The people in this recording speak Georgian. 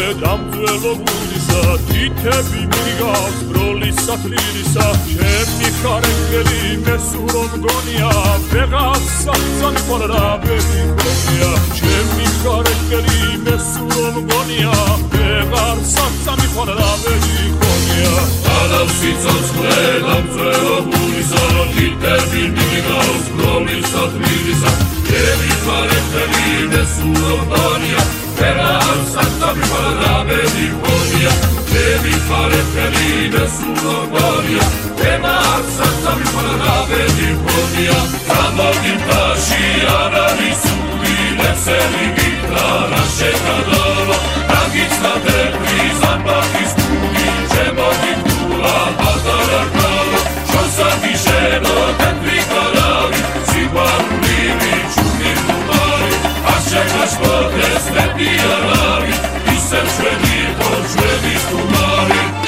დამძველო გულისა თითები მიგავს ბროლისა თლილისა ჩემი ხარეგელი მესურო მგონია ვეღარსა სამიფარრავები ხონია ჩემი ხარეგელი მესურო მგონია ვეღარსა სამიფარრავები ხონია ალავს სიცოცხლე დამძველო გულისა თითები მიგავს ბროლისა თლილისა ჩემი ხარეგელი მესურო მგონია ვეღარსა სამიფარრავები ხონია Devi fare ferite sulla gloria E marza mi farà vedi gloria Siamo in pace alla risuri L'essere vita nasce da loro Ragazza del prisa Batti studi C'emo di tua Bata la calo Cosa di cielo Dentri calavi Si guardivi Ciuni lumari Asce la scuola Stetti alavi I sem švedi, po švedi stumari